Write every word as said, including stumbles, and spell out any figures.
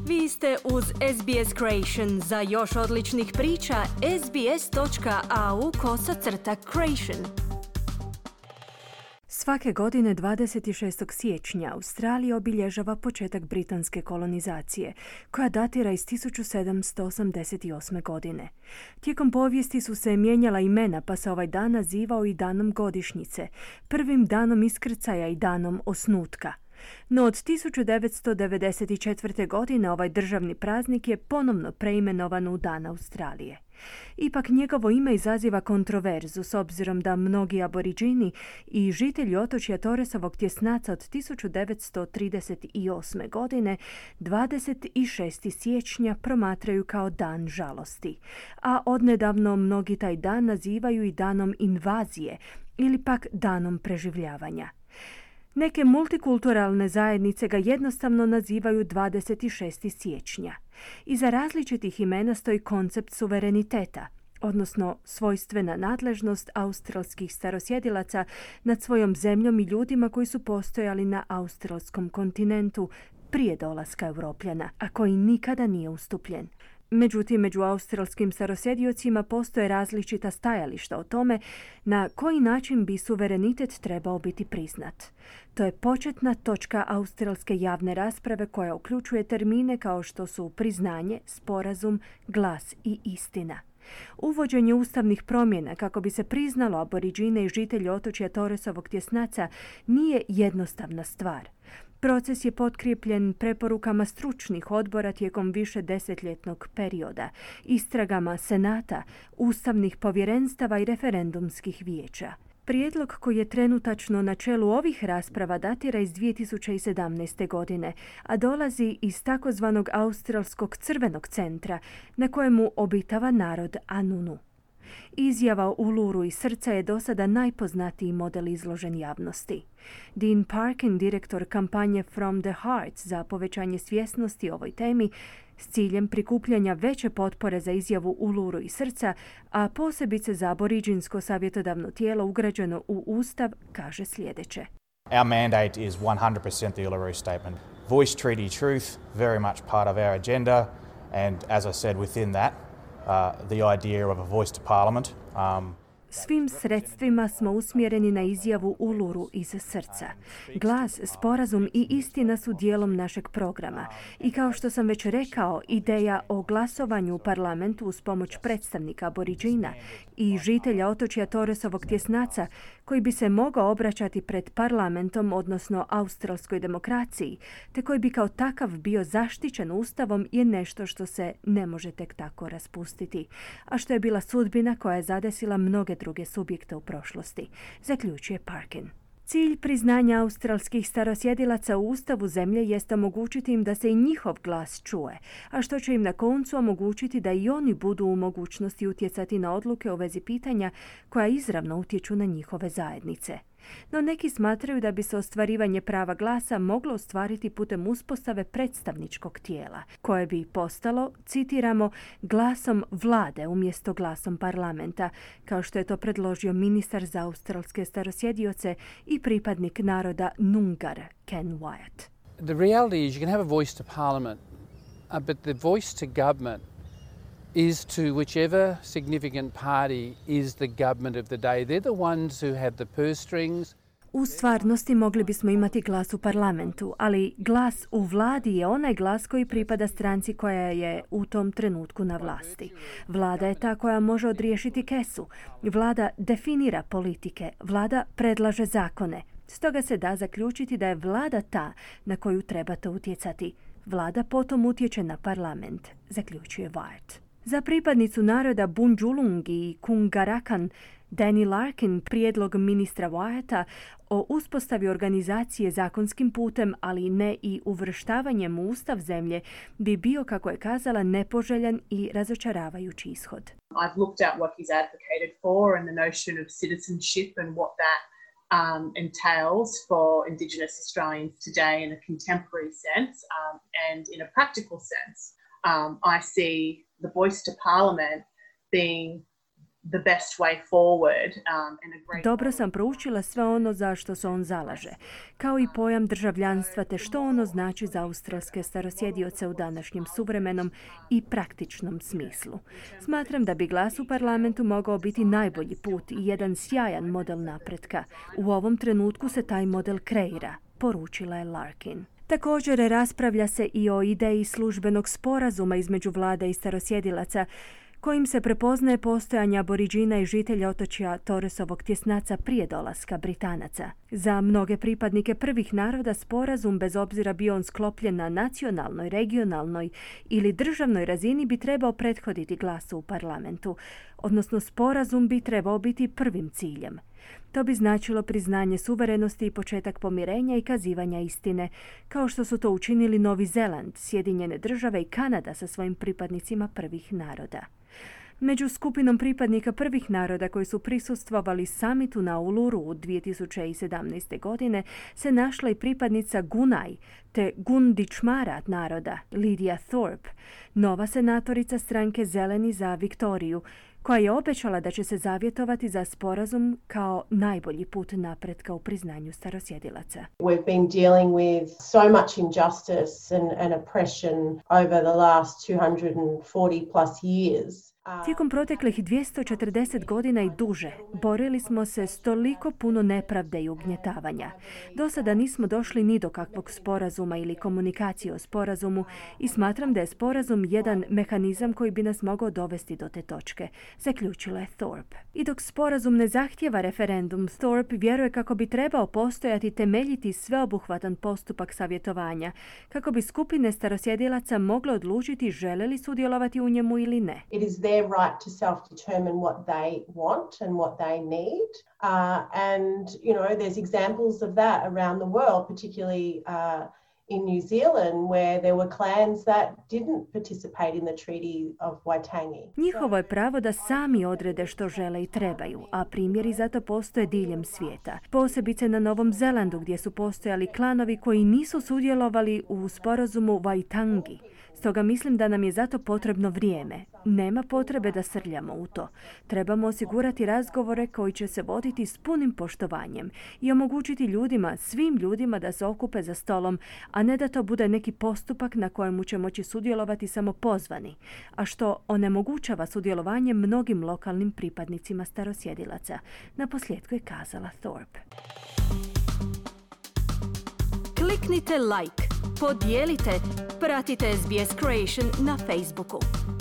Vi ste uz S B S Creation. Za još odličnih priča, sbs.au kosacrta creation. Svake godine dvadeset šestog siječnja Australija obilježava početak britanske kolonizacije, koja datira iz tisuću sedamsto osamdeset osme. godine. Tijekom povijesti su se mijenjala imena, pa se ovaj dan nazivao i danom godišnjice, prvim danom iskrcaja i danom osnutka. No od tisuću devetsto devedeset četvrte. godine ovaj državni praznik je ponovno preimenovan u Dan Australije. Ipak njegovo ime izaziva kontroverzu s obzirom da mnogi aboriđini i žitelji otočja Torresovog tjesnaca od tisuću devetsto trideset osme. godine dvadeset šestog siječnja promatraju kao dan žalosti, a odnedavno mnogi taj dan nazivaju i danom invazije ili pak danom preživljavanja. Neke multikulturalne zajednice ga jednostavno nazivaju dvadeset šestog siječnja. Iza različitih imena stoji koncept suvereniteta, odnosno svojstvena nadležnost australskih starosjedilaca nad svojom zemljom i ljudima koji su postojali na australskom kontinentu prije dolaska Europljana, a koji nikada nije ustupljen. Međutim, među australskim starosjediocima postoje različita stajališta o tome na koji način bi suverenitet trebao biti priznat. To je početna točka australske javne rasprave koja uključuje termine kao što su priznanje, sporazum, glas i istina. Uvođenje ustavnih promjena kako bi se priznalo aboriđine i žitelje otočja Torresovog tjesnaca nije jednostavna stvar. Proces je potkrijepljen preporukama stručnih odbora tijekom više desetljetnog perioda, istragama senata, ustavnih povjerenstava i referendumskih vijeća. Prijedlog koji je trenutačno na čelu ovih rasprava datira iz dvije tisuće sedamnaeste. godine, a dolazi iz takozvanog Australskog crvenog centra na kojemu obitava narod Anunu. Izjava Uluru i srca je do sada najpoznatiji model izložen javnosti. Dean Parkin, direktor kampanje From the Heart za povećanje svjesnosti o ovoj temi, s ciljem prikupljanja veće potpore za izjavu Uluru i srca, a posebice za aboriđinsko savjetodavno tijelo ugrađeno u Ustav, kaže sljedeće. Our mandate is one hundred percent the Uluru Statement. Voice treaty truth, very much part of our agenda, and as I said, within that, Uh, the idea of a voice to parliament. Um, Svim sredstvima smo usmjereni na izjavu Uluru iz srca. Glas, sporazum i istina su dijelom našeg programa. I kao što sam već rekao, ideja o glasovanju u parlamentu uz pomoć predstavnika aboriđina i žitelja otočja Torresovog tjesnaca koji bi se mogao obraćati pred parlamentom, odnosno australskoj demokraciji, te koji bi kao takav bio zaštićen ustavom, je nešto što se ne može tek tako raspustiti, a što je bila sudbina koja je zadesila mnoge druge subjekte u prošlosti, zaključuje Parkin. Cilj priznanja australskih starosjedilaca u ustavu zemlje jest omogućiti im da se i njihov glas čuje, a što će im na koncu omogućiti da i oni budu u mogućnosti utjecati na odluke u vezi pitanja koja izravno utječu na njihove zajednice. No neki smatraju da bi se ostvarivanje prava glasa moglo ostvariti putem uspostave predstavničkog tijela, koje bi postalo, citiramo, glasom vlade umjesto glasom parlamenta, kao što je to predložio ministar za australske starosjedioce i pripadnik naroda Nungar, Ken Wyatt. The reality is you can have a voice to parliament, uh, but the voice to government is to whichever significant party is the government of the day. They're the ones who have the purse strings. U stvarnosti mogli bismo imati glas u parlamentu, ali glas u vladi je onaj glas koji pripada stranci koja je u tom trenutku na vlasti. Vlada je ta koja može odriješiti kesu. Vlada definira politike. Vlada predlaže zakone. Stoga se da zaključiti da je vlada ta na koju trebate utjecati. Vlada potom utječe na parlament, zaključuje Wyatt. Za pripadnicu naroda Bundjalung i Kungarakan, Danny Larkin, prijedlog ministra Wyatta o uspostavi organizacije zakonskim putem, ali ne i uvrštavanjem u ustav zemlje, bi bio, kako je kazala, nepoželjan i razočaravajući ishod. I've looked at what he's advocated for and the notion of citizenship and what that um, entails for Indigenous Australians today in a contemporary sense, um, and in a practical sense. Um, I see the voice to parliament being the best way forward. Um, and a great Dobro sam proučila sve ono za što se on zalaže, kao i pojam državljanstva te što ono znači za australske starosjedioce u današnjem suvremenom i praktičnom smislu. Smatram da bi glas u parlamentu mogao biti najbolji put i jedan sjajan model napretka. U ovom trenutku se taj model kreira, poručila je Larkin. Također raspravlja se i o ideji službenog sporazuma između vlade i starosjedilaca, kojim se prepoznaje postojanje aboriđina i žitelja otočja Torresovog tjesnaca prije dolaska Britanaca. Za mnoge pripadnike prvih naroda sporazum, bez obzira bio on sklopljen na nacionalnoj, regionalnoj ili državnoj razini, bi trebao prethoditi glasu u parlamentu, odnosno sporazum bi trebao biti prvim ciljem. To bi značilo priznanje suverenosti i početak pomirenja i kazivanja istine, kao što su to učinili Novi Zeland, Sjedinjene države i Kanada sa svojim pripadnicima prvih naroda. Među skupinom pripadnika prvih naroda koji su prisustvovali samitu na Uluru u dvije tisuće sedamnaeste. godine se našla i pripadnica Gunai te Gundičmarat naroda, Lydia Thorpe, nova senatorica stranke Zeleni za Viktoriju, koja je obećala da će se zavjetovati za sporazum kao najbolji put napretka u priznanju starosjedilaca. We've been dealing with so much injustice and, and oppression over the last two hundred forty plus years. Tijekom proteklih dvjesto četrdeset godina i duže borili smo se s toliko puno nepravde i ugnjetavanja. Do sada nismo došli ni do kakvog sporazuma ili komunikacije o sporazumu i smatram da je sporazum jedan mehanizam koji bi nas mogao dovesti do te točke, zaključila je Thorpe. I dok sporazum ne zahtijeva referendum, Thorpe vjeruje kako bi trebao postojati temeljiti sveobuhvatan postupak savjetovanja, kako bi skupine starosjedilaca mogle odlučiti žele li sudjelovati u njemu ili ne. It is their right to self-determine what they want and what they need. Uh, and, you know, there's examples of that around the world, particularly uh, in New Zealand, where there were clans that didn't participate in the Treaty of Waitangi. Njihovo je pravo da sami odrede što žele i trebaju, a primjeri zato postoje diljem svijeta. Posebice na Novom Zelandu, gdje su postojali klanovi koji nisu sudjelovali u sporazumu Waitangi. Stoga mislim da nam je zato potrebno vrijeme. Nema potrebe da srljamo u to. Trebamo osigurati razgovore koji će se voditi s punim poštovanjem i omogućiti ljudima, svim ljudima da se okupe za stolom, a ne da to bude neki postupak na kojemu će moći sudjelovati samo pozvani, a što onemogućava sudjelovanje mnogim lokalnim pripadnicima starosjedilaca. Naposljetku je kazala Thorpe. Kliknite like, podijelite, pratite S B S Creation na Facebooku.